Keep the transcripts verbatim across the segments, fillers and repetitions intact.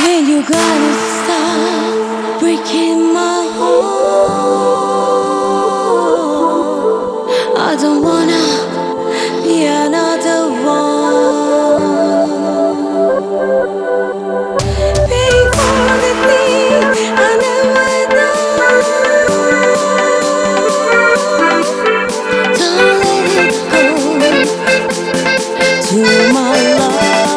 When you gonna stop breaking my heart? I don't wanna be another one. Pay for the thing I never done. Don't let it go to my love.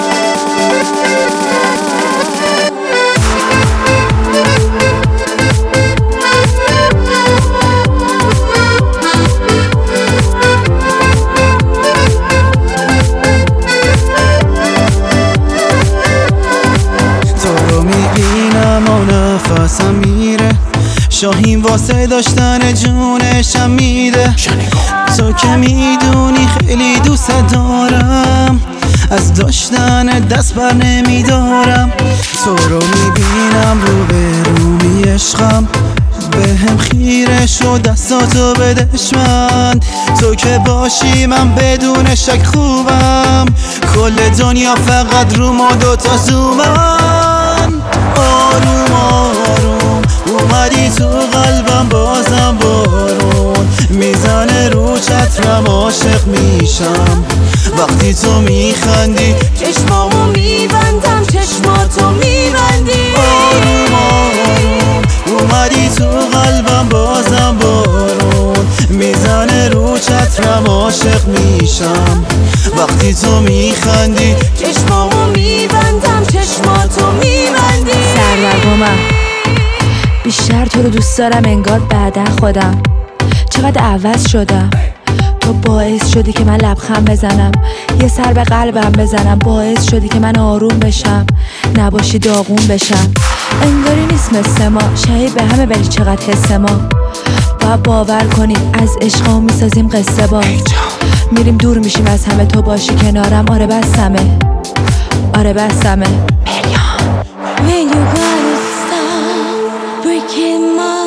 نفسم میره شاهین واسه داشتن جونشم میده. تو که میدونی خیلی دوست دارم، از داشتن دست بر نمیدارم. تو رو میبینم رو به رومی عشقم، به هم خیره شو دستاتو بدش من. تو که باشی من بدون شک خوبم، کل دنیا فقط رو ما دوتا زومن. آروم آروم اومدی تو قلبم، بازم بارون میزنه رو چترم، عاشق میشم وقتی تو میخندی. چشمامو میبندم چشماتو میبندی. آروم آروم اومدی تو قلبم، بازم بارون میزنه رو چترم، عاشق میشم وقتی تو میخندی. چشمامو میبندم چشماتو میبندی. سرنگومم بیشتر تو رو دوست دارم انگار بعدا خودم. چقدر عوض شدم، تو باعث شدی که من لبخند بزنم، یه سر به قلبم بزنم. باعث شدی که من آروم بشم، نباشی داغون بشم. انگاری نیست مثل ما، شهید به همه ولی چقدر حس ما. باید باور کنی از عشقا میسازیم قصه باز. میریم دور میشیم از همه، تو باشی کنارم. آره بسمه، آره بسمه. When you gonna stop breaking my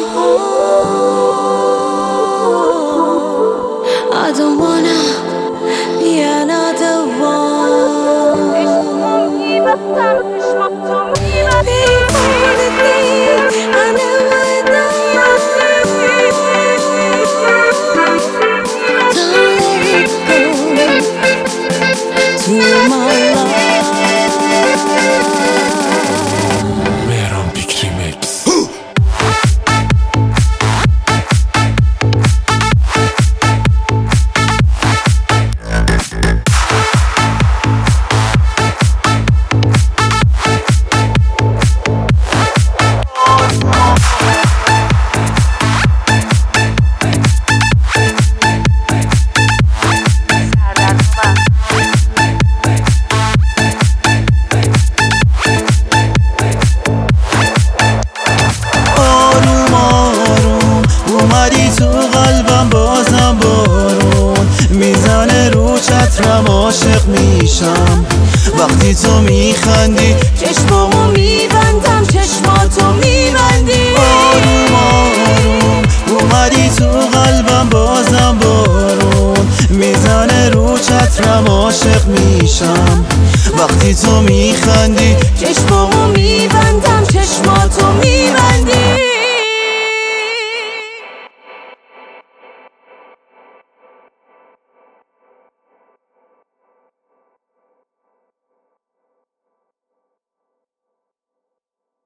heart? I don't wanna be another one. Pay for the thing I never done. Don't let it go to my love. تو قلبم بازم بارون میزنه رو چترم، عاشق میشم وقتی تو میخندی. چشمامو میبندم چشماتو میبندی. آروم آروم اومدی تو قلبم، بازم بارون میزنه رو چترم، عاشق میشم وقتی تو میخندی.